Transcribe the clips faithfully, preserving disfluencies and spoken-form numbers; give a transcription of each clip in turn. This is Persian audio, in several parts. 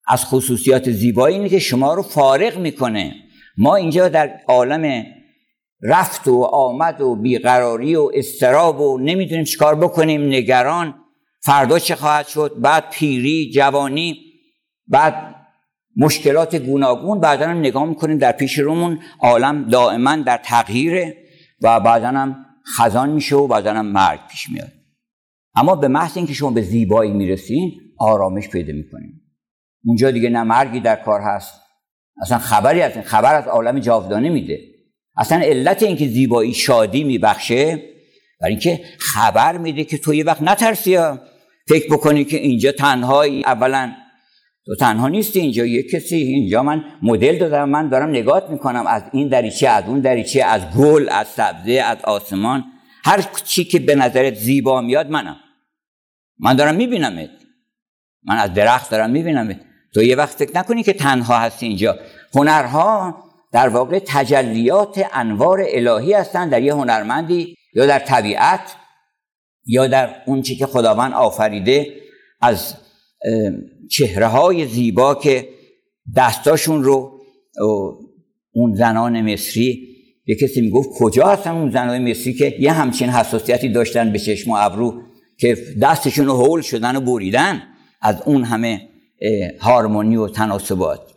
از خصوصیات زیبایی اینه که شما رو فارغ میکنه. ما اینجا در عالم رفت و آمد و بیقراری و اضطراب و نمیدونیم چیکار بکنیم، نگران فردا چه خواهد شد، بعد پیری، جوانی، بعد مشکلات گوناگون، بعدا هم نگاه میکنیم در پیش رومون عالم دائما در تغییره و بعدا هم خزان میشه و بعدا هم مرگ پیش میاد. اما به محض اینکه شما به زیبایی میرسین آرامش پیدا میکنیم. اونجا دیگه نه مرگی در کار هست، اصلا خبری از این خبر از عالم جاودانه میده. اصلا علت اینکه زیبایی شادی میبخشه برای اینکه خبر میده که تو یه وقت نترسی، فکر بکنی که اینجا تنهایی. اولا تو تنها نیستی، اینجا یه کسی، اینجا من مدل دادم، من دارم نگاه میکنم از این دریچه، از اون دریچه، از گل، از سبزه، از آسمان، هر چی که به نظرت زیبا میاد منم، من دارم میبینمت، من از درخت دارم میبینمت. تو یه وقت فکر نکنی که تنها هستی اینجا. هنرها در واقع تجلیات انوار الهی هستند در یه هنرمندی یا در طبیعت یا در اون چی که خداوند آفریده، از چهره های زیبا که دستاشون رو اون زنان مصری، یه کسی میگفت کجا هستن اون زنان مصری که یه همچین حساسیتی داشتن به چشم و ابرو که دستشون رو هول شدن و بریدن از اون همه هارمونی و تناسبات.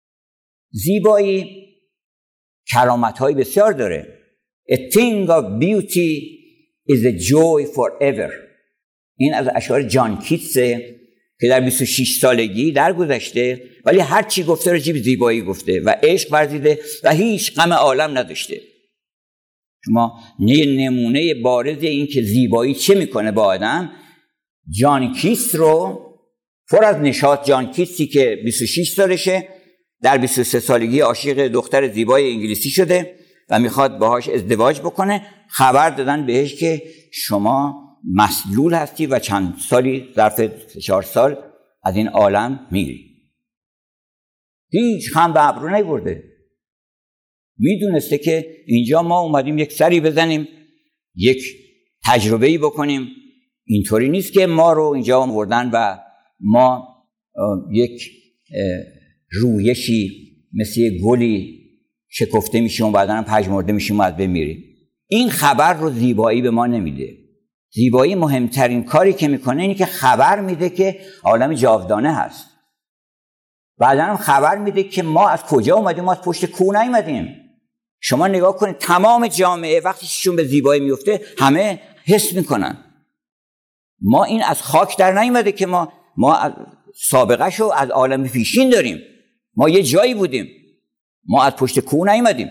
زیبایی کرامت‌های بسیار داره. A thing of beauty is a joy forever. این از اشعار جان کیتسه که در بیست و شش سالگی درگذشته، ولی هر چی گفته راجع به زیبایی گفته و عشق ورزیده و هیچ غم عالم نداشته. شما نمونه بارز این که زیبایی چه میکنه با آدم، جان کیتس رو پر از نشاط، جان کیتسی که بیست و شش سالشه، در بیست و سه سالگی عاشق دختر زیبای انگلیسی شده و میخواد باهاش ازدواج بکنه. خبر دادن بهش که شما مسلول هستی و چند سالی ظرف چهار سال از این عالم میری. هیچ خم به ابرو نبرده. میدونسته که اینجا ما اومدیم یک سری بزنیم، یک تجربه‌ای بکنیم. اینطوری نیست که ما رو اینجا آوردن و ما یک رویشی مثل یک گلی شکفته میشیم و بعدا هم پژمرده میشیم و از بین میریم. این خبر رو زیبایی به ما نمیده. زیبایی مهمترین کاری که میکنه اینه که خبر میده که عالم جاودانه هست. بعدا هم خبر میده که ما از کجا اومدیم، ما از پشت کوه نیومدیم. شما نگاه کنید تمام جامعه وقتی چشمشون به زیبایی میفته همه حس میکنن. ما این از خاک در نیومده که ما ما سابقه شو از عالم پیشین داریم. ما یه جایی بودیم، ما از پشت کوه نیومدیم.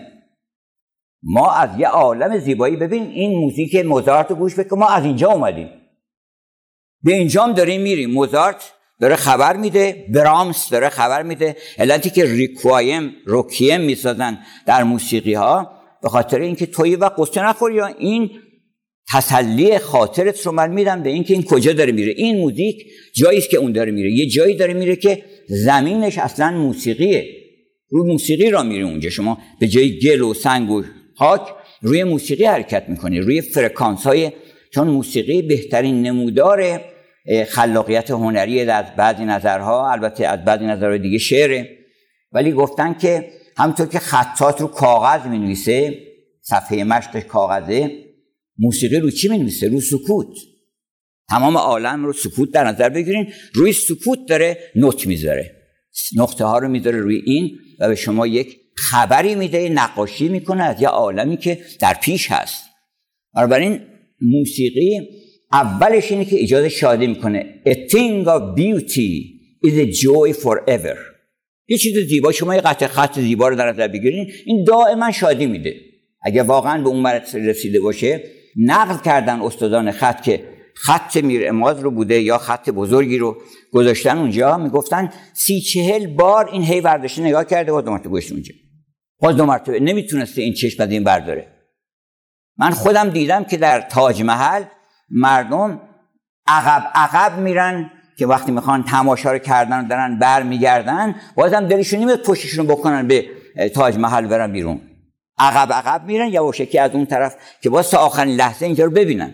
ما از یه عالم زیبایی، ببین این موزیک موزارت رو گوش بکن، ما از اینجا اومدیم، به اینجام داریم میریم. موزارت داره خبر میده، برامس داره خبر میده. علتی که ریکوایم روکیم میسازن در موسیقی ها به خاطر اینکه توی وقت قصه نخوری، یا این تسلی خاطرت رو من میدم به اینکه این کجا داره میره. این موزیک جایی است که اون داره میره، یه جایی داره میره که زمینش اصلا موسیقیه، روی موسیقی را میره اونجا. شما به جای گل و سنگ و خاک روی موسیقی حرکت میکنی، روی فرکانس های، چون موسیقی بهترین نمودار خلاقیت هنری از بعضی نظرها، البته از بعضی نظرهای دیگه شعره. ولی گفتن که همونطور که خطات رو کاغذ مینویسه، صفحه مشقش کاغذه، موسیقی رو چی مینویسه؟ رو سکوت. تمام عالم رو سکوت در نظر بگیرین، روی سکوت داره نوت میذاره، نقطه ها رو میذاره روی این و به شما یک خبری میده، نقاشی میکنه از یه عالمی که در پیش هست. بنابراین موسیقی اولش اینه که ایجاد شادی میکنه. A thing of beauty is a joy forever. یه چیز زیبا، شما یه قطعه خط زیبا رو در نظر بگیرین، این دائما شادی میده. اگه واقعا به اون مرحله رسیده باشه، نقل کردن استادان خط که خط میر اماد رو بوده یا خط بزرگی رو گذاشتن اونجا، میگفتن سی چهل بار این هی برداشته نگاه کرده و دو مرتبه گذاشته اونجا، باز دو مرتبه، نمیتونسته این چشم از این برداره. من خودم دیدم که در تاج محل مردم عقب عقب میرن که وقتی میخوان تماشا رو کردن و دارن بر میگردن، بازم دلشون نمیاد پشتشون بکنن به تاج محل برن بیرون، عقب عقب میرن یواشکی از اون طرف که باز تا آخرین لحظه اینجا رو ببینن.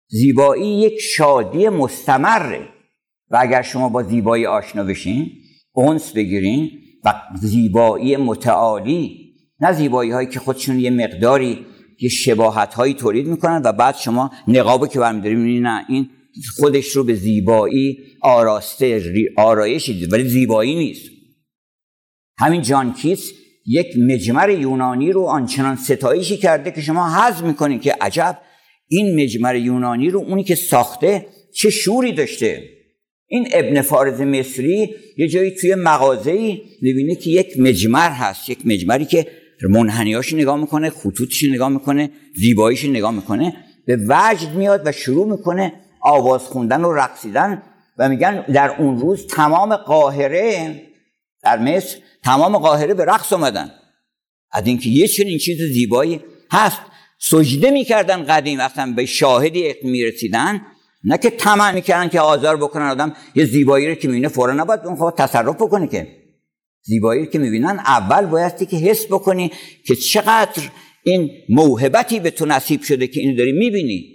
زیبایی یک شادی مستمره و اگر شما با زیبایی آشنا بشین، اونس بگیرین و زیبایی متعالی، نه زیبایی هایی که خودشون یه مقداری یه شباهت هایی تولید میکنن و بعد شما نقابو که برمی‌داری می‌بینی نه این خودش رو به زیبایی آراسته آرایشی دید ولی زیبایی نیست. همین جان کیتس یک مجمر یونانی رو آنچنان ستایشی کرده که شما حظ میکنید که عجب این مجمر یونانی رو اونی که ساخته چه شوری داشته. این ابن فارض مصری یه جایی توی مغازه‌ای می‌بینه که یک مجمر هست، یک مجمری که منحنیاشو نگاه میکنه، خطوطش نگاه میکنه، زیباییش نگاه میکنه، به وجد میاد و شروع میکنه آواز خوندن و رقصیدن و میگن در اون روز تمام قاهره، در مصر تمام قاهره به رقص اومدن از اینکه یه چنین چیز زیبایی هست. سجده میکردن قدیم وقتی به شاهدی میرسیدن، نه که طمع میکردن که آزار بکنن آدم. یه زیبایی رو که میبینه فوراً نباید اون خود تصرف بکنه، که زیبایی رو که میبینن اول بایستی که حس بکنی که چقدر این موهبتی به تو نصیب شده که اینو داری میبینی.